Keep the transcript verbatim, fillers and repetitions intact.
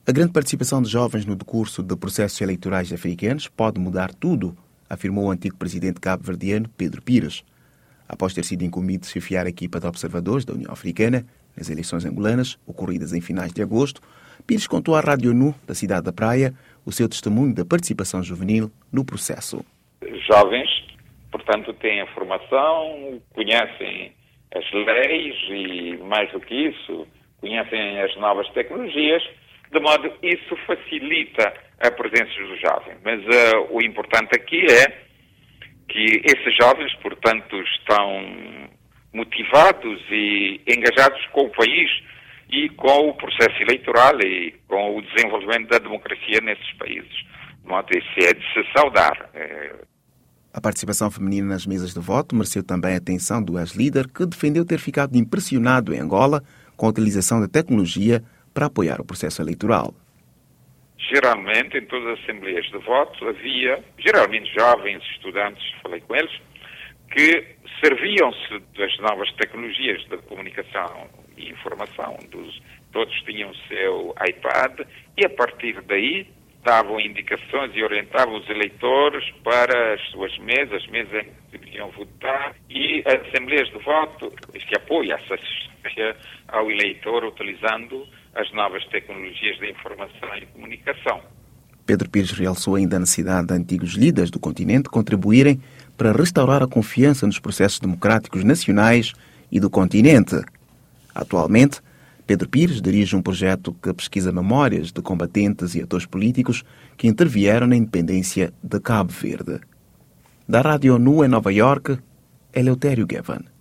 A grande participação de jovens no decurso de processos eleitorais africanos pode mudar tudo, afirmou o antigo presidente cabo-verdiano Pedro Pires. Após ter sido incumbido de chefiar a equipa de observadores da União Africana nas eleições angolanas, ocorridas em finais de agosto, Pires contou à Rádio Nu, da cidade da Praia, o seu testemunho da participação juvenil no processo. Jovens, portanto, têm a formação, conhecem as leis e, mais do que isso, conhecem as novas tecnologias, de modo que isso facilita a presença dos jovens. Mas uh, o importante aqui é que esses jovens, portanto, estão motivados e engajados com o país e com o processo eleitoral e com o desenvolvimento da democracia nesses países. De modo que isso é de se saudar. A participação feminina nas mesas de voto mereceu também a atenção do ex-líder, que defendeu ter ficado impressionado em Angola com a utilização da tecnologia para apoiar o processo eleitoral. Geralmente, em todas as assembleias de voto, havia, geralmente jovens estudantes, falei com eles, que serviam-se das novas tecnologias da comunicação e informação. Dos, todos tinham o seu iPad e, a partir daí, davam indicações e orientavam os eleitores para as suas mesas, mesas em que deviam votar, e as assembleias de voto, este apoio, essa assistência ao eleitor utilizando as novas tecnologias de informação e comunicação. Pedro Pires realçou ainda a necessidade de antigos líderes do continente contribuírem para restaurar a confiança nos processos democráticos nacionais e do continente. Atualmente, Pedro Pires dirige um projeto que pesquisa memórias de combatentes e atores políticos que intervieram na independência de Cabo Verde. Da Rádio Nu em Nova Iorque, Eleutério Gavan.